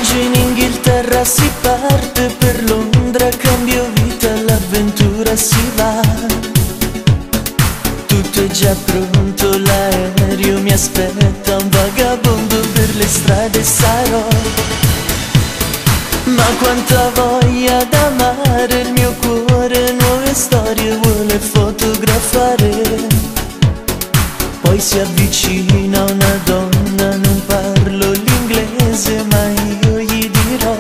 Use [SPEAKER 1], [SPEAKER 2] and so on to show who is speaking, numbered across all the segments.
[SPEAKER 1] in Inghilterra si parte, per Londra cambio vita, l'avventura si va. Tutto è già pronto, l'aereo mi aspetta, un vagabondo per le strade sarò. Ma quanta voglia d'amare, il mio cuore nuove storie vuole fotografare. Poi si avvicina una donna, non parlo l'inglese ma io gli dirò: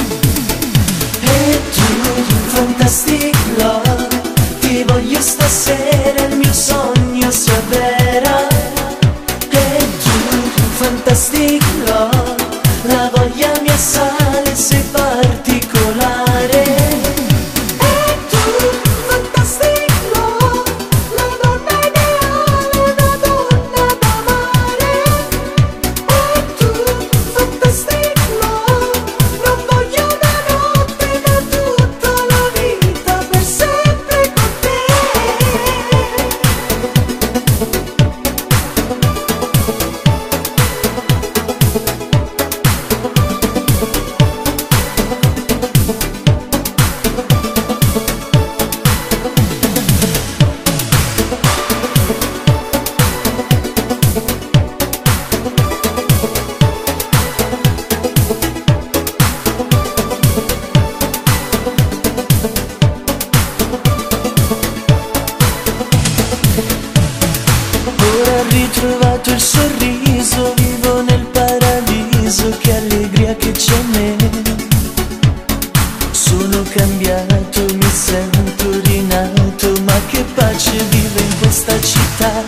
[SPEAKER 1] e tu, fantastic love, ti voglio stasera, il mio sogno si avvera. E tu, fantastic love, la voglia mia sale, sei particolare. Ritrovato il sorriso, vivo nel paradiso, che allegria che c'è in me. Sono cambiato, mi sento rinato, ma che pace vive in questa città.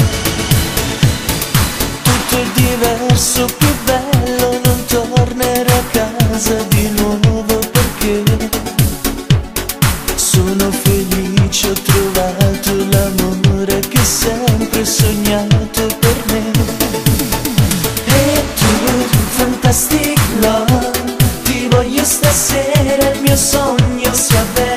[SPEAKER 1] Tutto è diverso, più bello, non tornerò a casa di nuovo perché sono felice, ho trovato l'amore che sempre sognato per me. E tu, fantastic love, ti voglio stasera, il mio sogno si avvera.